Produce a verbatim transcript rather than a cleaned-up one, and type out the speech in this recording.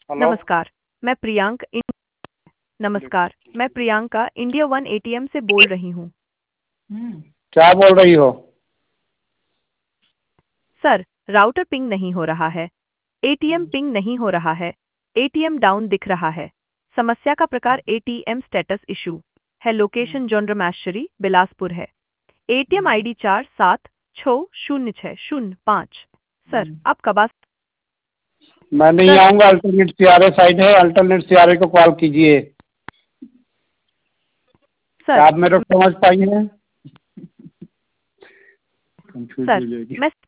Hello. नमस्कार, मैं प्रियांक इन... नमस्कार, मैं प्रियंका इंडिया वन एटीएम से बोल रही हूँ। क्या बोल रही हो? सर, राउटर पिंग नहीं हो रहा है। एटीएम पिंग नहीं हो रहा है। एटीएम डाउन दिख रहा है। समस्या का प्रकार एटीएम स्टेटस इशू है। लोकेशन जोंड्रमैशरी बिलासपुर है। एटीएम आईडी चार सात छः शून्य छः शून्य पाँच। सर, आप कब आ... मैं नहीं सर, आऊंगा। अल्टरनेट सीआरए साइड है, अल्टरनेट सीआरए को कॉल कीजिए। क्या सर, आप मेरे को समझ पाई हैं? कंफ्यूज सर, हो जाएगी। मैं